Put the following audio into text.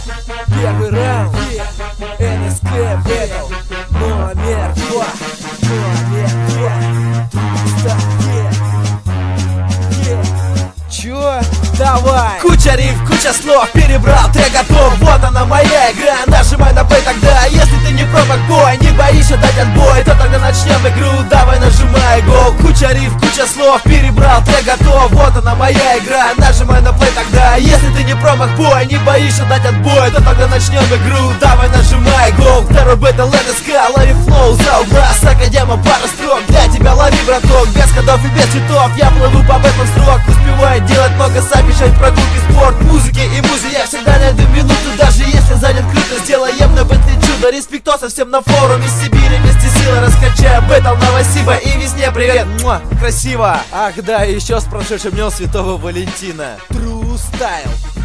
Первый раунд, НСК Battle номер 2. Чё? Давай! Куча риф, куча слов, перебрал, трек готов. Вот она моя игра, нажимай на плей тогда. Если ты не промах-бой, не боишься дать отбой, то тогда начнем игру, давай нажимай гол. Куча риф, куча слов, перебрал, трек готов. Вот она моя игра, нажимай на плей тогда. Если ты не промах-бой, не боишься дать отбой, то тогда начнем игру, давай нажимай гол. Второй бэтл НСК, лови флоу за угла, с академа пара строк. Для тебя лови, браток, без ходов и без цветов. Я плыву по бэтлам строк, успеваю делать много сам, мешать прогулки, спорт, музыки и музе. Я всегда найду минуту, даже если занят круто. Сделаем на бентли чудо, респектоса всем на форуме Сибири. Вместе силы раскачаем бэтл, Новосиба и везде привет. Муа, красиво. Ах да, и еще с прошедшим днем Святого Валентина. True Style.